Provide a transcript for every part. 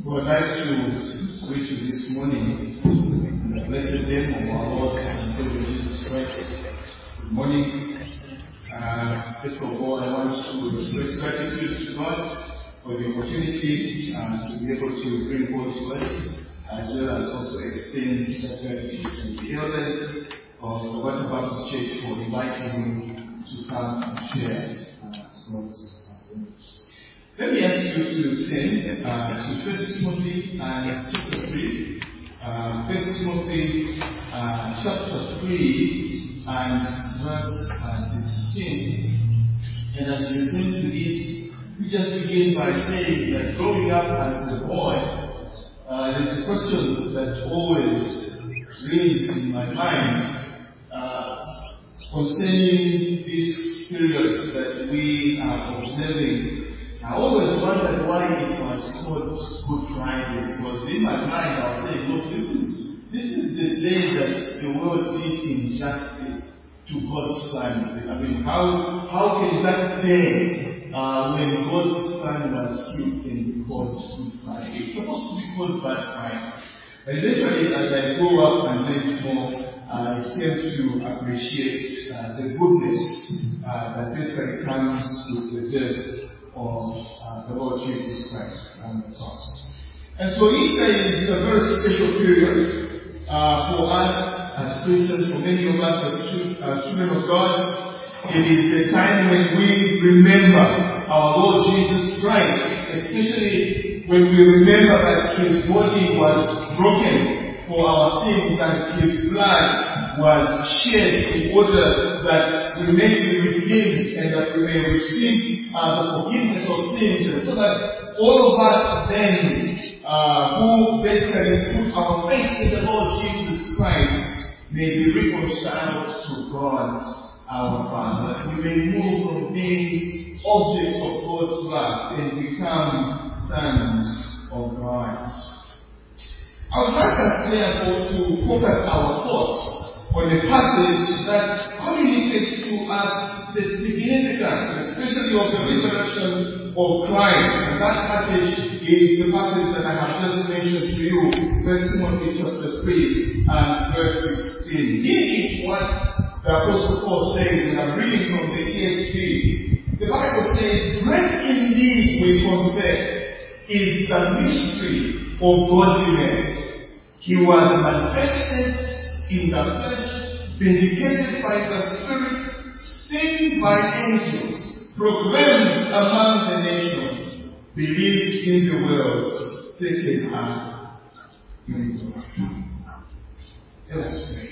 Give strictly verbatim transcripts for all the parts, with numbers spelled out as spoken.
would like to greet you this morning in the blessed name of our Lord and Savior Jesus Christ. Good morning. Uh, first of all, I want to express gratitude to God for the opportunity uh, to be able to bring God's word, as well as also extend that gratitude to the elders of the Water Baptist Church for inviting me to come and share uh, God's words. Let me ask you to turn uh, to First Timothy uh, chapter three. Uh, First Timothy uh, chapter three and verse uh, sixteen. And as you turn to it, we just begin by saying that growing up as a boy, uh, there's a question that always rings in my mind uh, concerning this period that we are observing. I always wondered why it was called Good Friday, because in my mind I was saying, look, this is this is the day that the world did injustice to God's Son. I mean, how how can that day uh, when God's Son was killed can be called Good Friday? It's supposed to be called Bad Friday. But eventually, as I grew up and learned more, I came to appreciate uh, the goodness uh, that basically comes with the death of uh, the Lord Jesus Christ on the cross. And so Easter is a very special period uh, for us as Christians, for many of us as, as children of God. It is a time when we remember our Lord Jesus Christ, especially when we remember that His body was broken for our sins and His blood was shed in order that we may be redeemed and that we may receive uh, the forgiveness of sins, and so that all of us then uh, who basically put our faith in the Lord Jesus Christ may be reconciled to God our Father, that we may move from being objects of God's love and become sons of God. I would like us therefore to focus our thoughts on a passage that communicates to us the significance, especially of the resurrection of Christ. And that passage is the passage that I have just mentioned to you, First Timothy chapter three and verse sixteen. This is what the Apostle Paul says, and I'm reading from the E S V. The Bible says, "Great indeed, we confess, is the mystery of godliness. He was manifested in the flesh, vindicated by the Spirit, seen by angels, proclaimed among the nations, believed in the world, taken up in the world." Let us pray.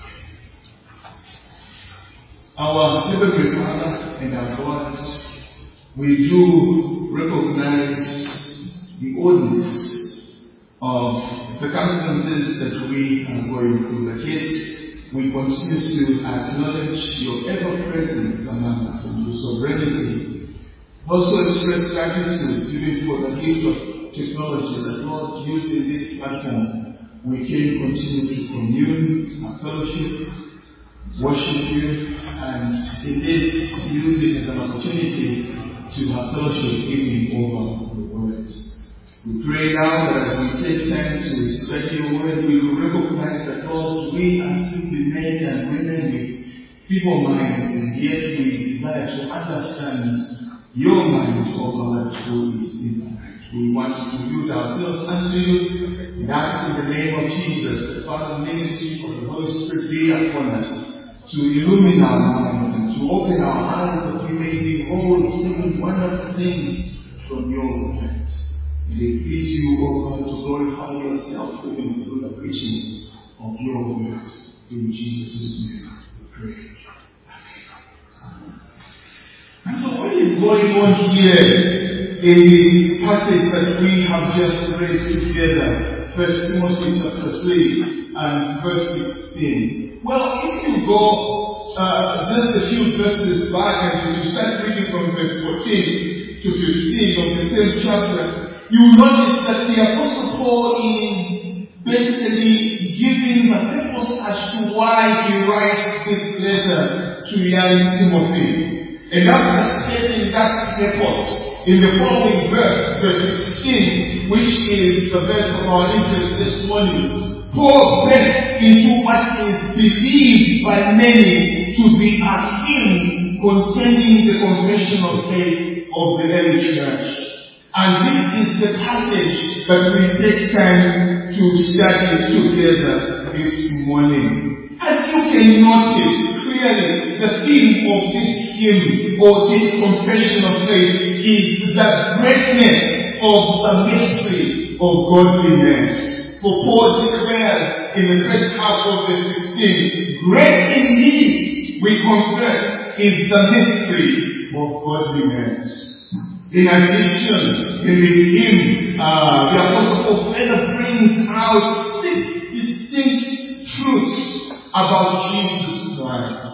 Our Heavenly Father and our God, we do recognize the oddness of circumstances that we are going through, but yet we continue to acknowledge your ever-presence among us and your sovereignty. Also express gratitude even for the gift of technology that Lord used in this platform. We can continue to commune, have fellowship, worship you, and indeed use it as an opportunity to have fellowship even over the word. We pray now that as we take time to study your word, we will recognize that, Lord, we are simply men and women with feeble minds, and yet we desire to understand your mind over what truth is in our mind. We want to yield ourselves unto you, and ask in the name of Jesus, the Father, ministry of the Holy Spirit be upon us, to illumine our minds and to open our eyes that we may behold even wonderful things from your word. And it please you, O God, to glorify yourself even through the preaching of your word. In Jesus' name we pray. Amen. And so what is going on here in this passage that we have just read together, First Timothy chapter three and verse sixteen? Well, if you go uh, just a few verses back and you start reading from verse fourteen to fifteen of the same chapter, you will notice that the Apostle Paul is basically giving the purpose as to why he writes this letter to young Timothy. And after stating that purpose in the following verse, verse sixteen, which is is the verse of our interest this morning. Paul breaks into what is believed by many to be a hymn containing the confession of faith of the early church. And this is the passage that we take time to study together this morning. As you can notice clearly, the theme of this hymn or this confession of faith is the greatness of the mystery of godliness. For Paul declares in the first half of verse sixteen, great indeed, we confess, is the mystery of godliness. In addition, in this hymn, uh, the Apostle Paul further brings out six distinct truths about Jesus Christ.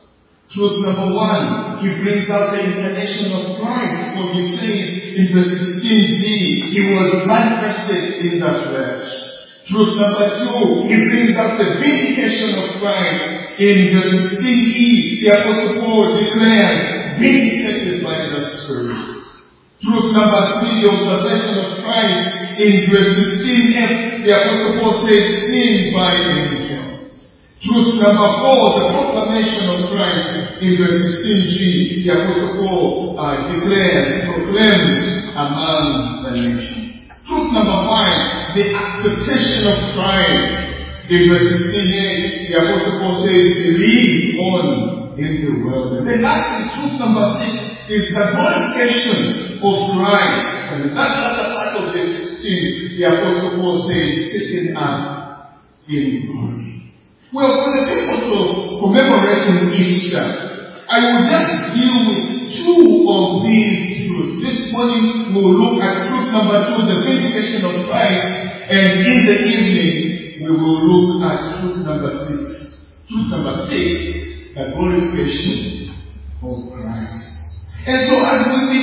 Truth number one, he brings out the incarnation of Christ, for he says in verse sixteen b, he was manifested in the flesh. Truth number two, he brings out the vindication of Christ. In verse sixteen e, the Apostle Paul declares, vindicated by the Spirit. Truth number three, the observation of Christ. In verse sixteen f, the Apostle Paul says, seen by angels. Truth number four, the proclamation of Christ. In verse sixteen g, the Apostle Paul uh, declares, proclaims among the nations. Truth number five, the acceptation of Christ. In verse sixteen a, the Apostle Paul says, believe on in the world. And then lastly, truth number six is the glorification of Christ. And in that other part of verse sixteen, the Apostle Paul says, sitting up in glory. Well, for the purpose of commemorating Easter, I will just deal with two of these truths. This morning we will look at truth number two, the vindication of Christ, and in the evening we will look at truth number six. Truth number six, the glorification of Christ. And so as we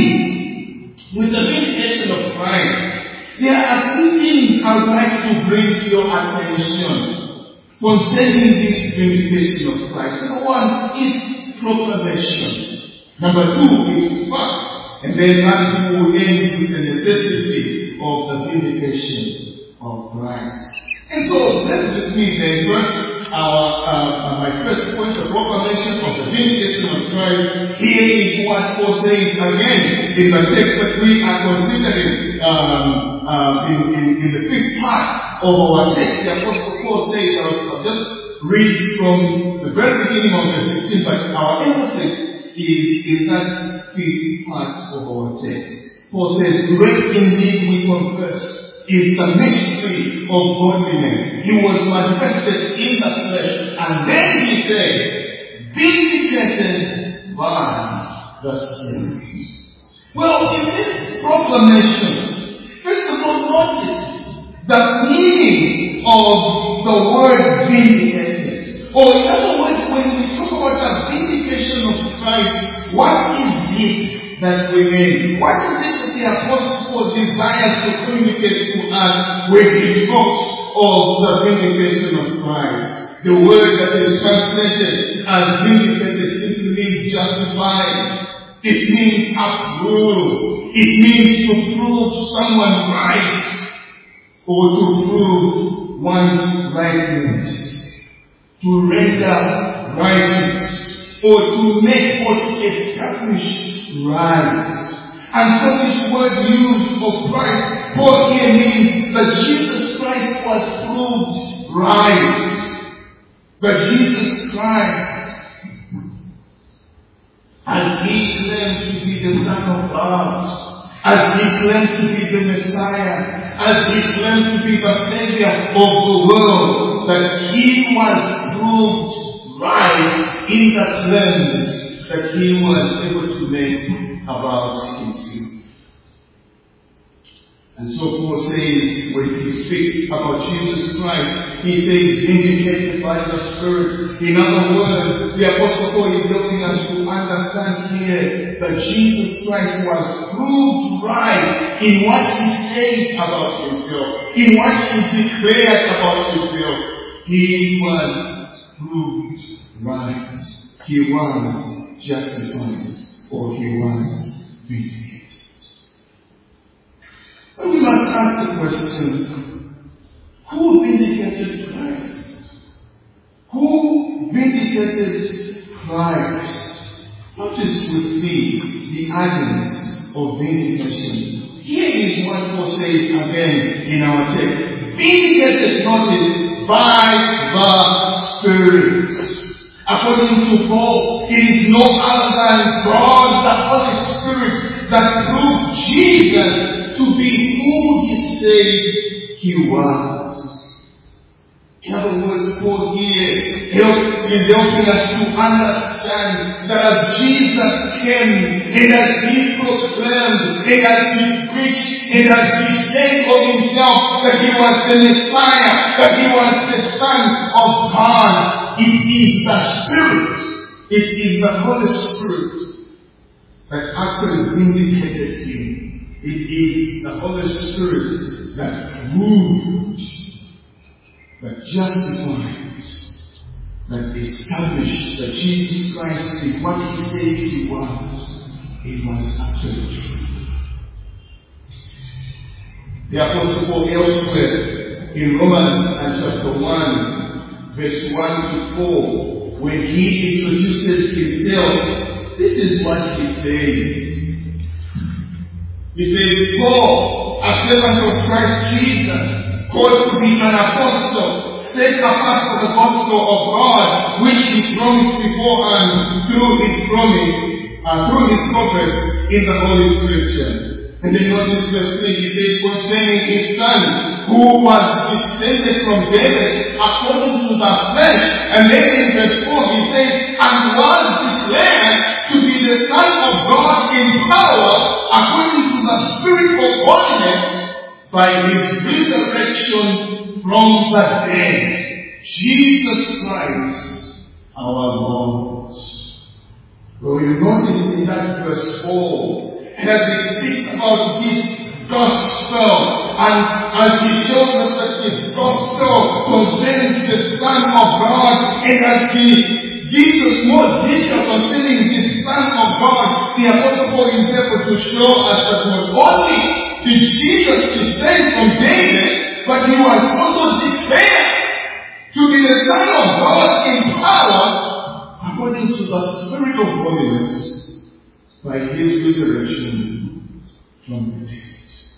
begin with the vindication of Christ, there are three things I would like to bring to your attention concerning this vindication of Christ. Number one is proclamation. Number two is fact. And then lastly we will end with the necessity of the vindication of Christ. And so let's with me then first our uh, my first point, the proclamation of the vindication of Christ. Here is what Paul says again in the text that we are considering um, uh, in, in, in the fifth part of our text. The Apostle Paul says, I'll, I'll just read from the very beginning of verse sixteen, but our emphasis is in that fifth part of our text. Paul says, great indeed we confess is the mystery of godliness. He was manifested in the flesh, and then he said, vindicated by the Spirit. Well, in this proclamation, first of all, notice the meaning of the word vindicated. Or in other words, when we talk about the vindication of Christ, what is it that we mean? What is it that the Apostle Paul desires to communicate to us when he talks of the vindication of Christ? The word that is translated as vindicated simply means justified. It means approved. It means to prove someone right, or to prove one's rightness, to render righteous, or to make or to establish right. And so this word used for Christ, Paul here means that Jesus Christ was proved right. That Jesus Christ, as he claimed to be the Son of God, as he claimed to be the Messiah, as he claimed to be the Savior of the world, that he was proved right in the claims that he was able to make about himself. And so Paul says, when he speaks about Jesus Christ, he says, vindicated by the Spirit. In other words, the Apostle Paul is helping us to understand here that Jesus Christ was proved right in what he said about himself, in what he declared about himself. He was proved right. He was justified, or he was vindicated. But we must ask the question, who vindicated Christ? Who vindicated Christ? Notice with me the agent of vindication. Here is what Paul says again in our text. Vindicated, notice, by the Spirit. According to Paul, it is no other than God, the Holy Spirit, that proved Jesus to be who He said He was. In other words, Paul here help, is helping us to understand that as Jesus came, and as He proclaimed, and as He preached, and as He said of Himself that He was the Messiah, that He was the Son of God, it is the Spirit, it is the Holy Spirit that actually vindicated Him. It is the Holy Spirit that proved, that justified, that established that Jesus Christ is what He said He was. It was actually true. The Apostle Paul elsewhere in Romans chapter one, verse one to four, when he introduces himself, this is what he says. He says, Paul, a servant of Christ Jesus, called to be an apostle, set apart for the gospel of God, which He promised beforehand through His promise, uh, through His prophets in the Holy Scriptures. And then notice verse three, he says, concerning His Son, who was descended from David according to the flesh. And then in verse four he says, and was declared to be the Son of God in power according to the Spirit of holiness by His resurrection from the dead. Jesus Christ, our Lord. Well, you notice in that verse four, and as he speaks about this gospel, and as he shows us that this gospel concerns the Son of God, and as he gives us more detail concerning this Son of God, the Apostle Paul himself to show us that not only did Jesus descend from David, but He was also declared to be the Son of God in power according to the Spirit of holiness by His resurrection from the dead.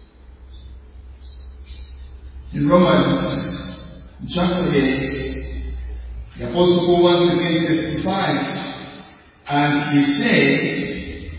In Romans chapter eight, the Apostle Paul once again testifies, and he said,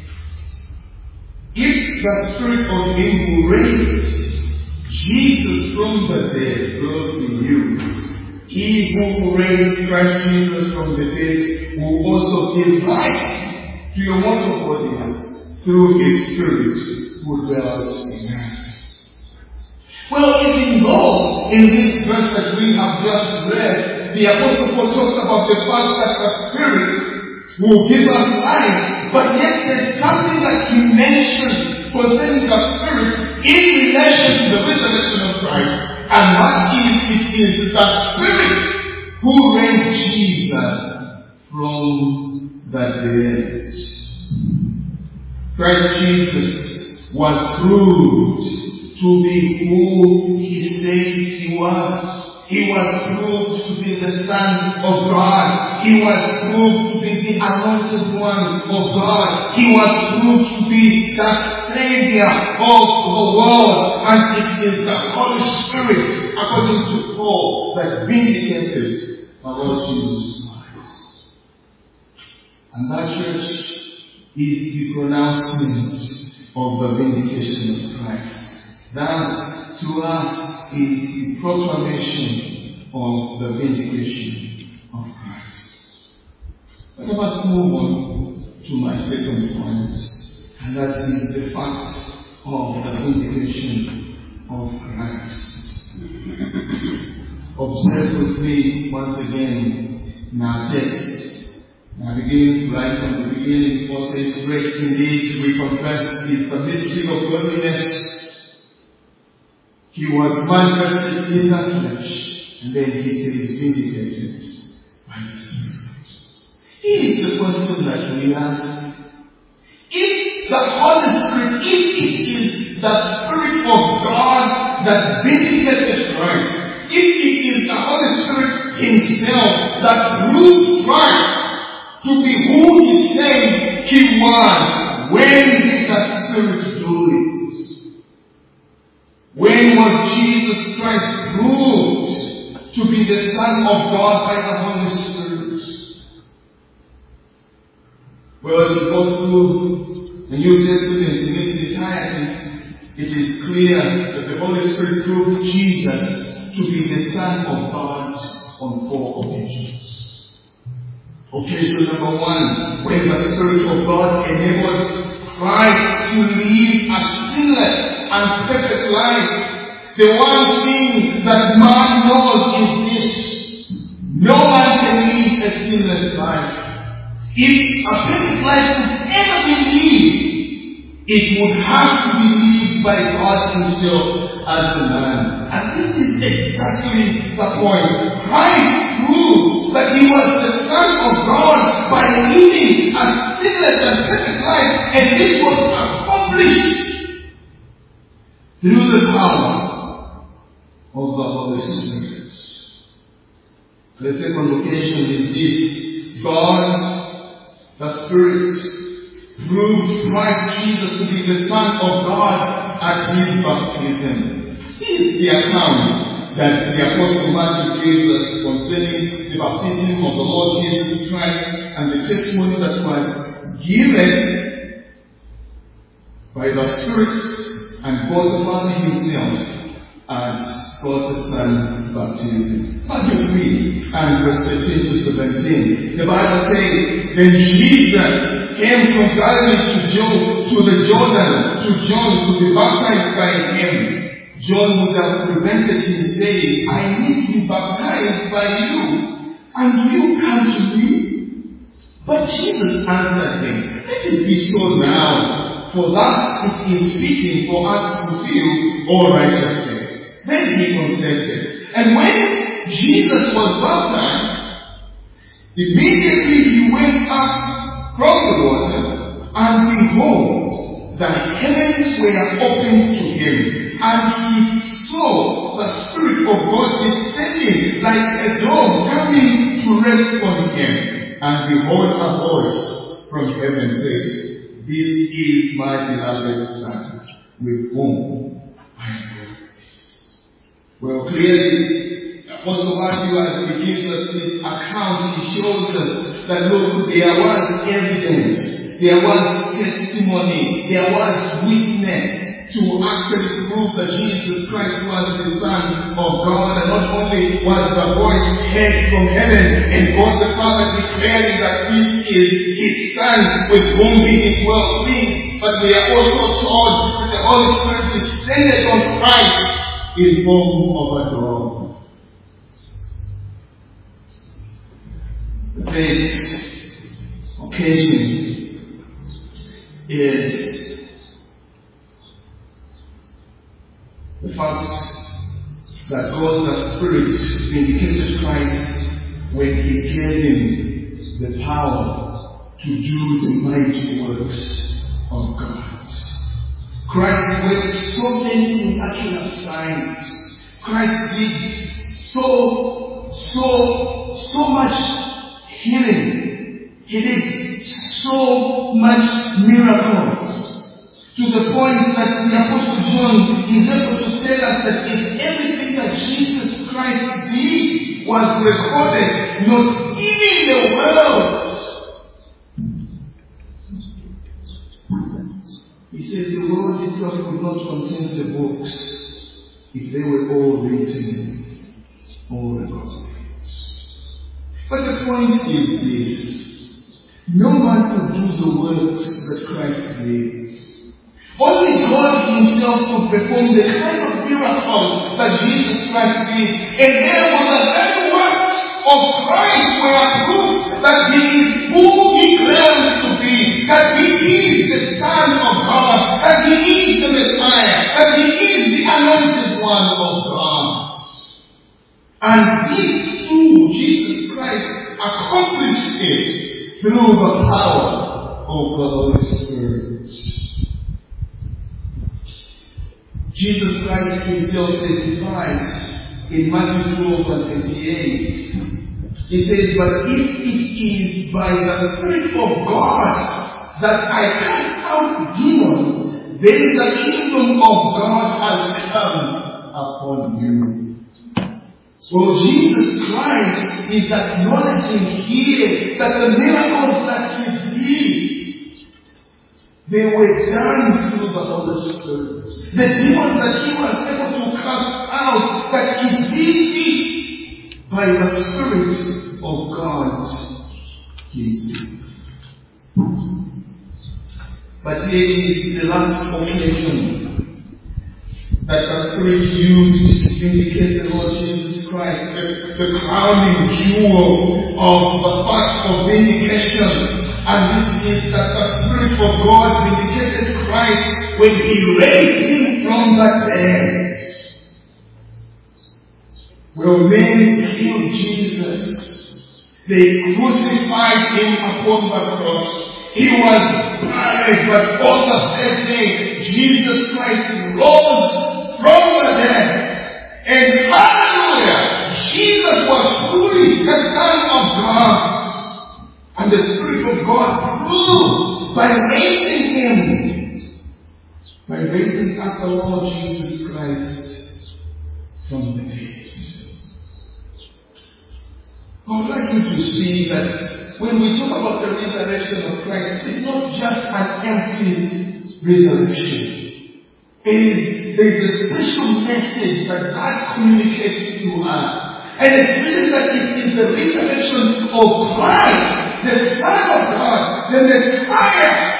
if the Spirit of Him who raised Jesus from the dead dwells in you, He who raised Christ Jesus from the dead will also give life to your mortal bodies through His Spirit who dwells in us. Well, even though in this verse that we have just read, the Apostle Paul talks about the fact that the Spirit will give us life, but yet there's something that he mentions concerning the Spirit in relation to the resurrection of Christ. And what is it is the Spirit who raised Jesus from the dead. Christ Jesus was proved to be who He said He was. He was proved to be the Son of God. He was proved to be the anointed one of God. He was proved to be the Savior of the world. And it is the Holy Spirit, according to Paul, that vindicated our Lord Jesus Christ. And that, church, is the pronouncement of the vindication of Christ. That, to us, is the proclamation of the vindication of Christ. Let us move on to my second point, and that is the fact of the vindication of Christ. Observe with me once again in our text. Now beginning right from the beginning, Paul says, great indeed, we confess, is the mystery of godliness. He was manifested in the flesh, and then He says, vindicated by the Spirit. Here is the question that we ask. If the Holy Spirit, if it is the Spirit of God that vindicated Christ, if it is the Holy Spirit himself that proved Christ to be who he said he was, when did that Spirit do it? When was Jesus Christ proved to be the Son of God by the Holy Spirit? Well, if you go through the New Testament in its entirety, it is clear that the Holy Spirit proved Jesus to be the Son of God on four occasions. Occasion number one, when the Spirit of God enabled Christ to live a sinless and perfect life. The one thing that man knows is this: no man can live a sinless life. If a perfect life could ever be lived, it would have to be lived by God himself as a man. And this is exactly the point. Christ proved that he was the Son of God by living a sinless and perfect life, and this was accomplished through the power of the Holy Spirit. The second occasion is this: God, the Spirit, proved Christ Jesus to be the Son of God at his baptism. This is the account that the Apostle Matthew gave us concerning the baptism of the Lord Jesus Christ and the testimony that was given by the Spirit and God the Father himself at God the Son's baptism. Matthew three and verse fifteen to seventeen. The Bible says, then Jesus came from Galilee to, Jo- to the Jordan to John to be baptized by him. John would have prevented him, saying, I need to be baptized by you, and do you come to me? But Jesus answered him, let it be so now, for thus it is fitting for us to fulfill all righteousness. Then he consented. And when Jesus was baptized, immediately he went up from the water, and behold, the heavens were opened to him. And he saw the Spirit of God descending like a dove coming to rest on him. And behold, a voice from heaven said, this is my beloved Son, with whom I am well pleased. Well, clearly, Apostle Matthew, as he gives us this account, he shows us that, look, there was evidence, there was testimony, there was witness to actually prove that Jesus Christ was the Son of God. And not only was the voice heard from heaven and God the Father declaring that this is his Son with whom he is well pleased, but we are also told that the Holy Spirit descended on Christ in form of a dove. The third occasion is the fact that God the Spirit vindicated Christ when he gave him the power to do the mighty works of God. Christ worked so many miraculous signs. Christ did so, so, so much healing. He did so much miracles. To the point that the Apostle John is able to tell us that if everything that Jesus Christ did was recorded, not even the world. He says the world itself could not contain the books if they were all written, all recorded. But the point is this: no man could do the works that Christ did. Only God himself could perform the kind of miracles that Jesus Christ did. And therefore the very works of Christ were proof that he is who he claims to be, that he is the Son of God, that he is the Messiah, that he is the anointed one of God. And this too, Jesus Christ accomplished it through the power of the Holy Spirit. Jesus Christ himself testifies in Matthew twelve and twenty-eight. He says, but if it is by the Spirit of God that I cast out demons, then the kingdom of God has come upon you. Well, Jesus Christ is acknowledging here that the miracles that he did, they were done through the Holy Spirit. The demons that he was able to cast out, that he did it by the Spirit of God himself. But here is the last occasion that the Spirit used to vindicate the Lord Jesus Christ, the, the crowning jewel of the fact of vindication. And this is that the Spirit of God vindicated Christ when he raised him from the dead. Well, men killed Jesus. They crucified him upon the cross. He was buried, but on the third day, Jesus Christ rose from the dead. And hallelujah! Jesus was truly the Son of God. And the Spirit of God proved by raising him, by raising up the Lord Jesus Christ from the dead. I would like you to see that when we talk about the resurrection of Christ, it's not just an empty resurrection. It is, there is a special message that God communicates to us. And it's really that it is the resurrection of Christ, the Son of God, the Messiah.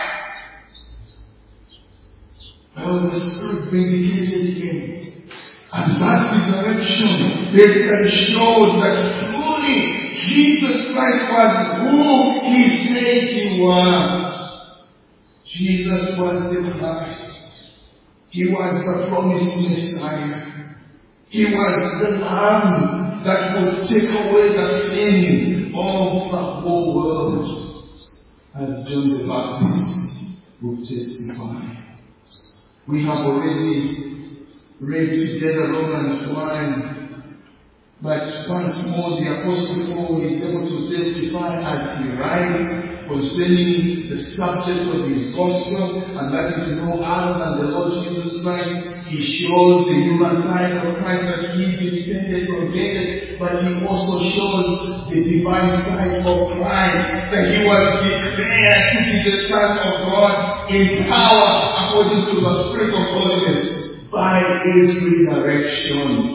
Well, the Spirit vindicated him. And that resurrection basically showed that truly Jesus Christ was who he said he was. Jesus was the Christ. He was the promised Messiah. He was the Lamb that would take away the sins of the whole world. As John the Baptist would testify. We have already read together Romans one. But once more the Apostle Paul is able to testify as he writes concerning the subject of his gospel, and that is no other than the Lord Jesus Christ. He shows the human side of Christ, that he is descended from David, but he also shows the divine side of Christ, that he was declared to be the Son of God in power according to the Spirit of holiness by his resurrection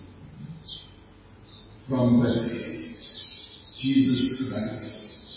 from the dead. Jesus Christ.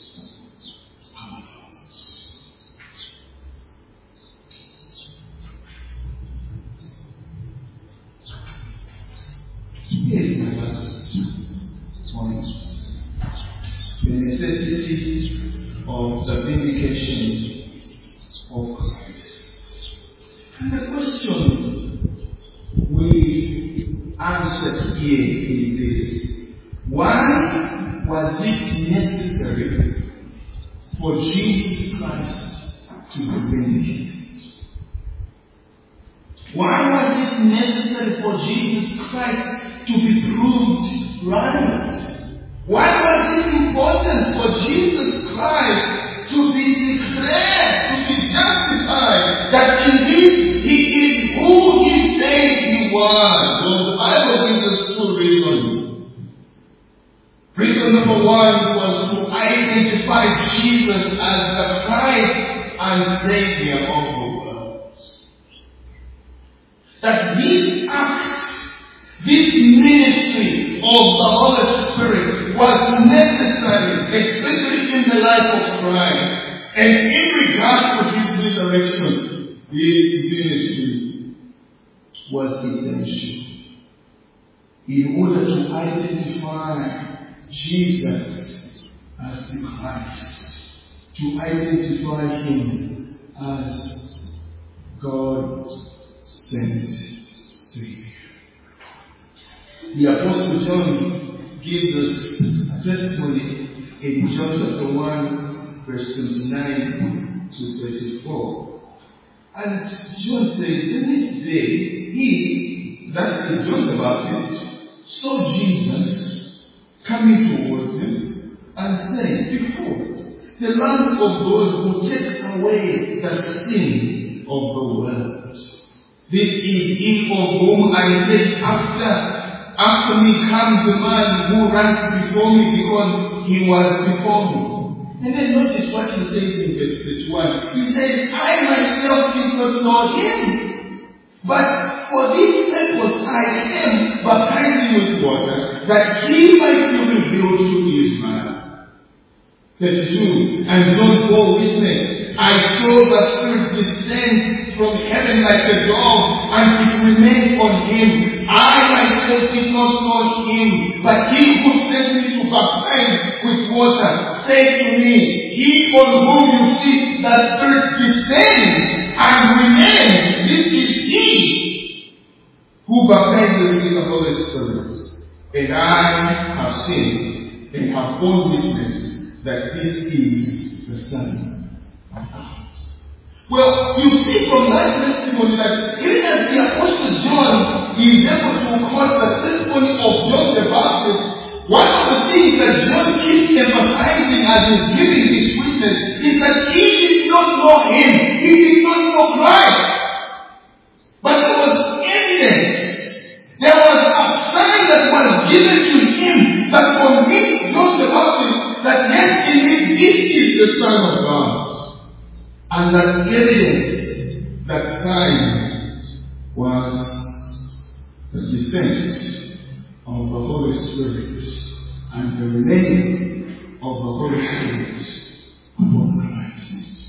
Here's my last point. The necessity of the vindication of Christ. And the question we answered here is this. Why was it necessary for Jesus Christ to be vindicated? Why was it necessary for Jesus Christ to be proved right? Why was it important for Jesus Christ to be declared, to be justified, that indeed he is who he said he was? Well, the Bible gives us two reasons. Reason number one was to identify Jesus as the Christ and Savior of the world. That this act, this ministry of the Holy Spirit was necessary, especially in the life of Christ. And in regard to his resurrection, this ministry was essential in order to identify Jesus as the Christ, to identify him as God sent Savior. The Apostle John gives us a testimony in John chapter one, verse twenty-nine to thirty-four. And John says, the next day he, that is John the Baptist, saw Jesus coming towards him and said, "Behold, the Lamb of God who takes away the sin of the world. This is he of whom I said, after After me comes a man who runs before me because he was before me." And then notice what he says in verse thirty-one. He says, "I myself did not know him, but for this purpose I am baptizing with water, that he might be revealed to Israel." thirty-two. And John bore witness, "I saw the Spirit descend from heaven like a dove, and it remained on him. I myself did not know him, but he who sent me to baptize with water said to me, he on whom you see the Spirit descend and remain, this is he who baptizes with the Holy Spirit. And I have seen and have borne witness that this is the Son of God." Well, you see from that testimony that even as the Apostle John is able to quote the testimony of John the Baptist, one of the things that John keeps emphasizing as he's giving his witness is that he did not know him, he did not know Christ. But there was evidence, there was a sign that was given to him that convinced John the Baptist that yes, indeed, this is the Son of God. And that evidence, that sign, was the descent of the Holy Spirit and the remaining of the Holy Spirit upon Christ.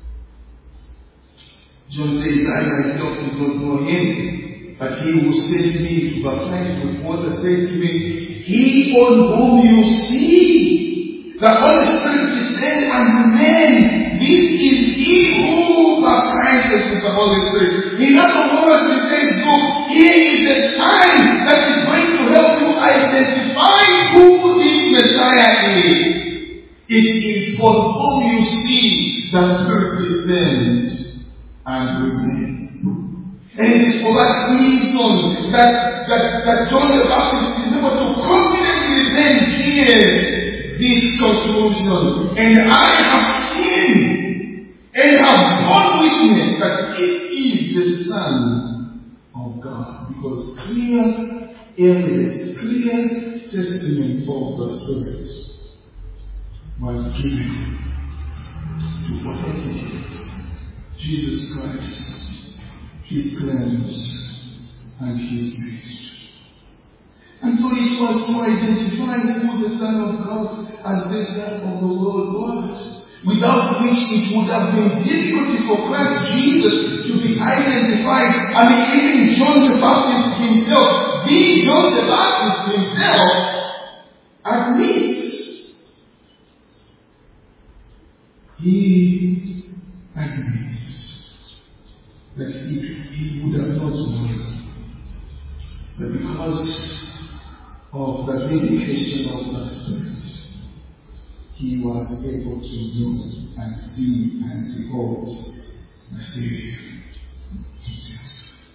John says, "I myself did not know him, but he who sent me to baptize with water said to me, he on whom you see the Holy Spirit descend and remain, this is he who baptizes with the Holy Spirit." In other words, he says, look, here is a sign that is going to help you identify who this Messiah is. It is on whom you see the Spirit descend and remain. And it is for that reason that, that, that John the Baptist is able to confidently then hear this conclusion. "And I have seen and have borne witness that this is the Son of God." Because clear evidence, clear testimony of the Spirit was given to authenticate Jesus Christ, his claims, and his ministry. And so it was to identify who the Son of God and Savior of the world was, without which it would have been difficult for Christ Jesus to be identified. I mean, even John the Baptist himself, being John the Baptist himself, admits. He admits that he, he would have not known. But because of the vindication of the Spirit, he was able to know and see and behold the Savior himself.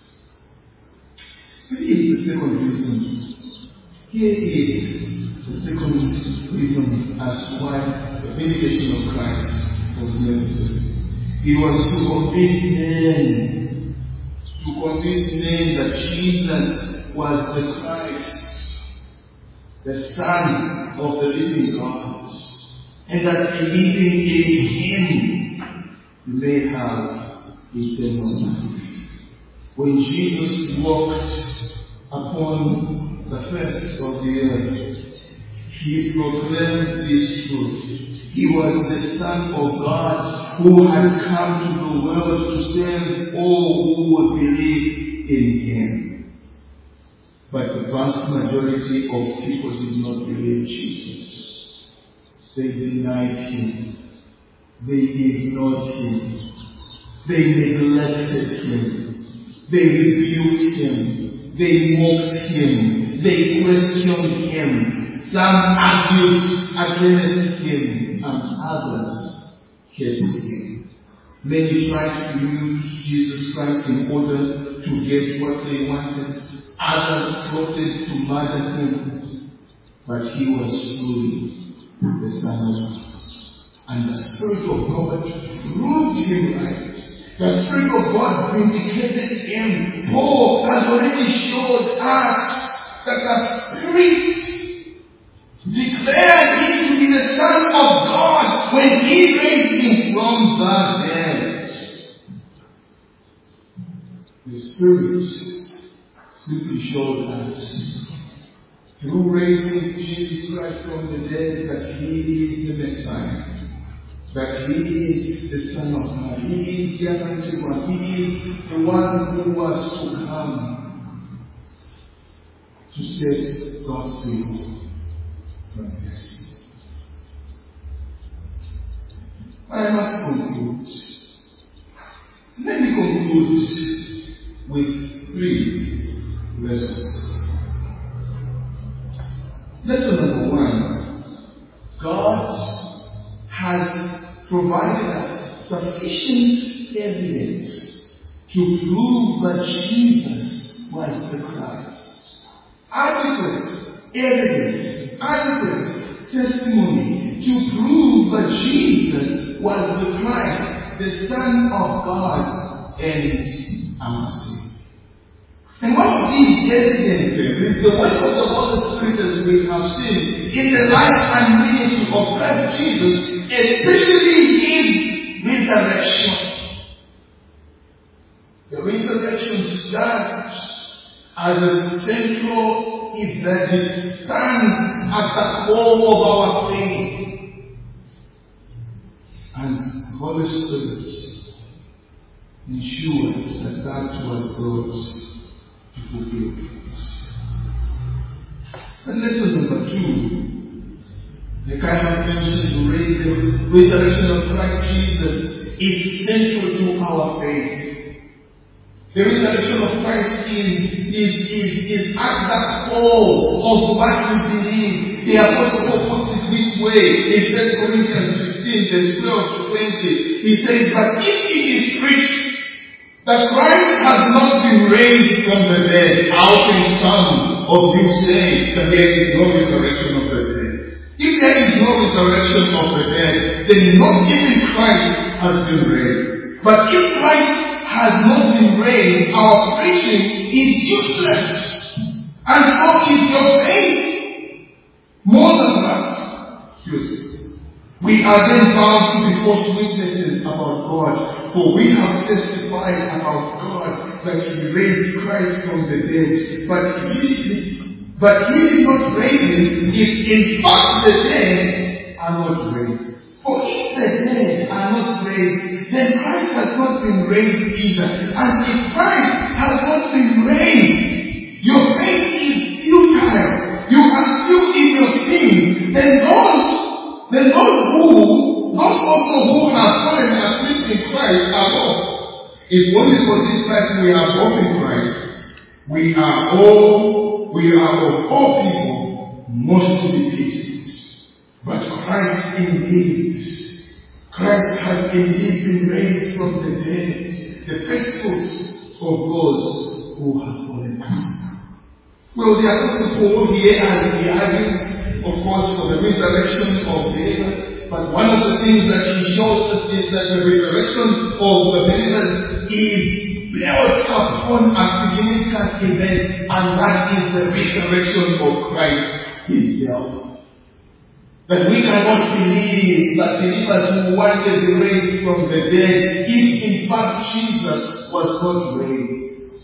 But here is the second reason. Here is the second reason as to why the vindication of Christ was necessary. It was to convince men, to convince men that Jesus was the Christ, the Son of the living God, and that believing in him you may have eternal life. When Jesus walked upon the face of the earth, he proclaimed this truth. He was the Son of God who had come to the world to save all who would believe in him. But the vast majority of people did not believe Jesus. They denied him. They ignored him. They neglected him. They rebuked him. They mocked him. They questioned him. Some argued against him, and others cursed him. Many tried to use Jesus Christ in order to get what they wanted. Others plotted to murder him. But he was truly the Son of God. And the Spirit of God proved him right. The Spirit of God vindicated him. Paul has already showed us that the Spirit declared him to be the Son of God when he raised him from the dead. The Spirit simply showed us through raising Jesus Christ from the dead that he is the Messiah. That he is the Son of God. He is the anointed one. He is the one who was to come to save God's people from their sin. I must conclude. Let me conclude with three lessons. Lesson number one. God has provided us sufficient evidence to prove that Jesus was the Christ. Adequate evidence, adequate testimony to prove that Jesus was the Christ, the Son of God and our Savior. And one of these evidences is the work of the Holy Spirit, as we have seen in the life and ministry of Christ Jesus, especially His resurrection. The resurrection stands as a central event. It stands at the core of our faith. And the Holy Spirit ensured that that was brought to fulfill it. And lesson number two, the kind of mentioned the resurrection of Christ Jesus is central to our faith. The resurrection of Christ is, is, is, is at the core of what we believe. The Apostle Paul puts it this way in First Corinthians fifteen, verse twelve to twenty. He says, but if it is preached that Christ has not been raised from the dead, how can some of you say that there is no resurrection of the dead? If there is no resurrection of the dead, then not even Christ has been raised. But if Christ has not been raised, our preaching is useless. And so is your faith. More than that, excuse me, we are then bound to be false witnesses about God. For we have testified about God that He raised Christ from the dead. But He, but he did not raise Him if in fact the dead are not raised. For if the dead are not raised, then Christ has not been raised either. And if Christ has not been raised, your faith is futile. You are still in your sin. Then those, then those who Those also who have fallen asleep in Christ are lost. If only for this life we are hope in Christ, we are all, we are of all people most to be pitied. But Christ indeed, Christ has indeed been raised from the dead, the first fruits of those who have fallen asleep. Well, the Apostle Paul here, as he argues, of course, for the resurrection of believers. But one of the things that he shows us is that the resurrection of the believers is built upon a significant event, and that is the resurrection of Christ Himself. That we cannot believe that believers who wanted to be raised from the dead, if in fact Jesus was not raised.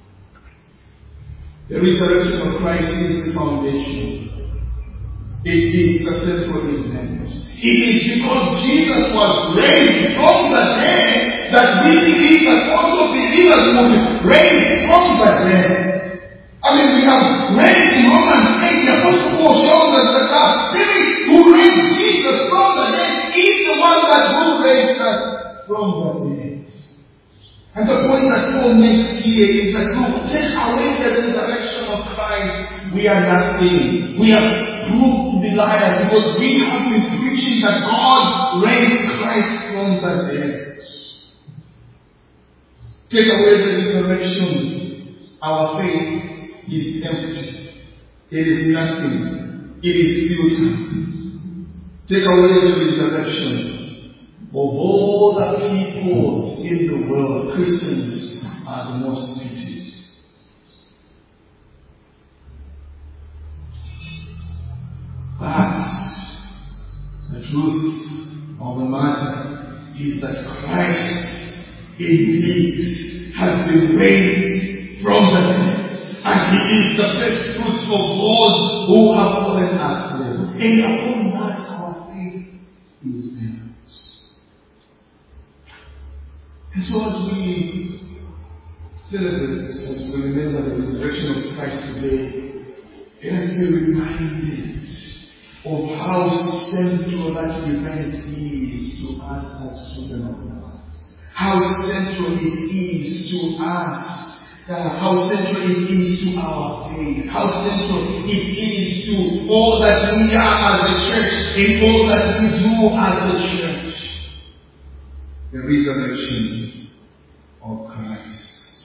The resurrection of Christ is the foundation. It is a central event. It is because Jesus was raised from the dead that we believe that also believers will be raised from the dead. I mean, we have read in Romans eight, the Apostle Paul shows us that our Spirit who raised Jesus from the dead is the one that will raise us from the dead. And the point that Paul makes here is that to take away the resurrection of Christ, we are nothing. We are proved to be liars because we have been preaching that God raised Christ from the dead. Take away the resurrection, our faith is empty. It is nothing. It is futile. Take away the resurrection. Of all the peoples in the world, Christians are the most pitied. But the truth of the matter is that Christ indeed has been raised from the dead, and He is the first fruits of those who have fallen asleep. And upon that our faith is built. And so as we celebrate, as we remember the resurrection of Christ today, let us be reminded of how central that event is to us as children of God. How central it is to us. Uh, how central it is to our faith. How central it is to all that we are as a church and all that we do as a church. The resurrection of Christ.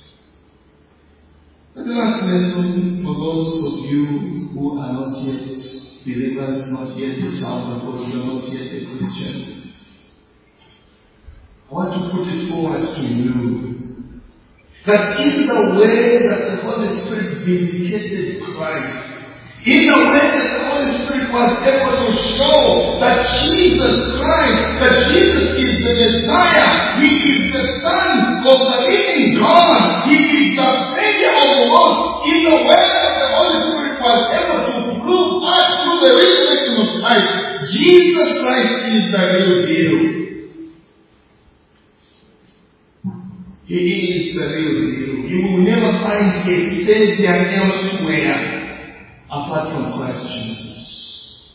And the last lesson for those of you who are not yet believers, not yet a child of God, you are not yet a Christian. I want to put it forward to you that in the way that the Holy Spirit vindicated Christ, in the way that the Holy Spirit was able to show that Jesus Christ, that Jesus is the Messiah, He is the Son of the living God, He is the Savior of the world, in the way that the Holy Spirit was able to prove us through the resurrection of Christ, Jesus Christ is the real deal. He is the real deal. You will never find a Savior elsewhere apart from Christ Jesus.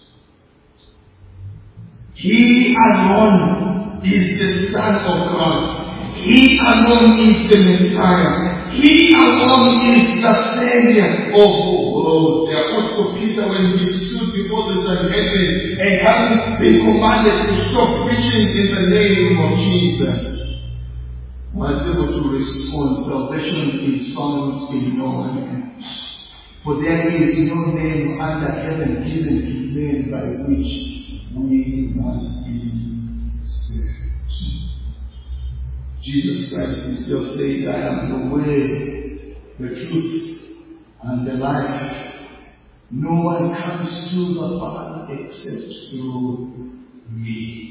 He alone is the Son of God. He alone is the Messiah. He alone is the Savior of the world. The Apostle Peter, when he stood before the Sanhedrin and having been commanded to stop preaching in the name of Jesus, was able to respond, salvation is found in no one else. For there is no name under heaven given to men by which we must be saved. Jesus Christ Himself said, I am the way, the truth, and the life. No one comes to the Father except through me.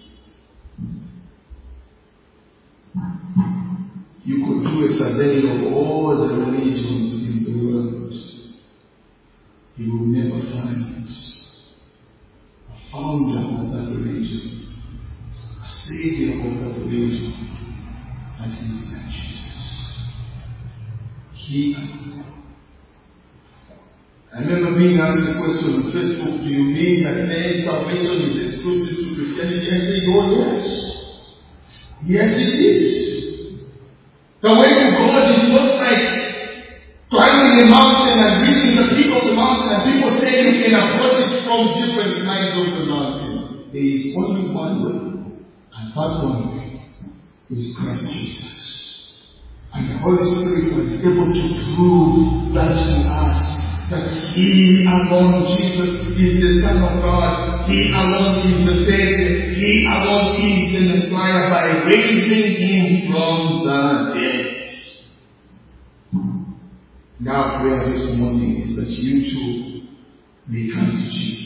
You could do a survey of all the religions in the world. You will never find a founder of that religion, a savior of that religion, that is that Jesus. He I remember being asked the question on Facebook, do you mean that then salvation is exclusive to Christianity? I say, oh yes. Yes it is. The way to God is not like climbing a mountain and reaching the peak of the mountain and people say you can approach it from different sides of the mountain. There is only one way, and that one way is Christ Jesus. And the Holy Spirit was able to prove that to us, that He alone, Jesus, is the Son of God. He alone is the Savior. He alone is the Messiah by raising Him from the dead. Now, prayer this morning is that you too may come to Jesus.